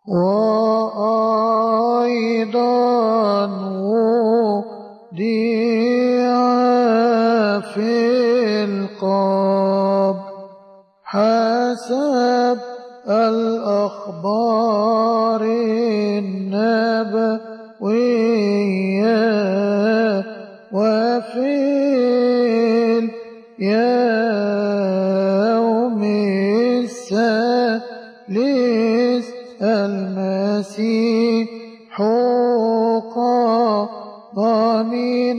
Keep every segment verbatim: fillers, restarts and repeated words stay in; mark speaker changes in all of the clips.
Speaker 1: وأيضا وضع في القبر حسب الأخبار النبوية، وفي اليوم الثالث المسيح قام من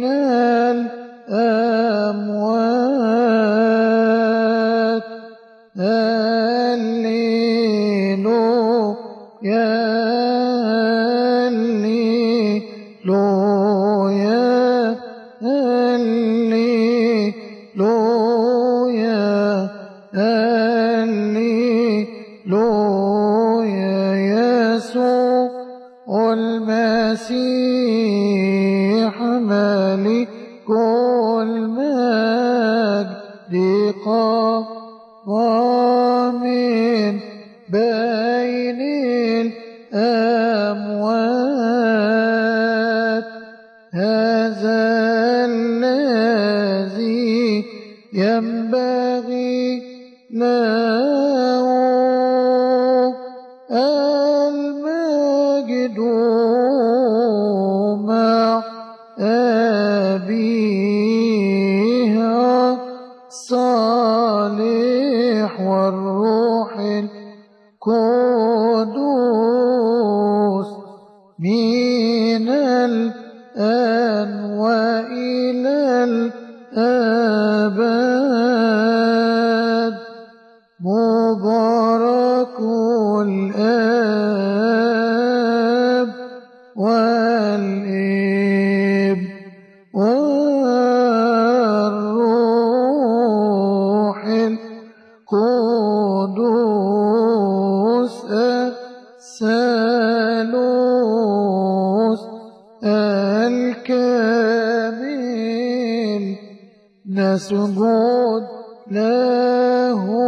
Speaker 1: الأموات. هللويا هللويا هللويا هللويا. يسوع المسيح ملك المجد قام من بين الأموات. هذا الذي ينبغي له المجد مع أبيه الصالح والروح القدوس، من الآن وإلى الأبد. مبارك الآب والابن والروح القدوس الثالوث الكامل، نسجد له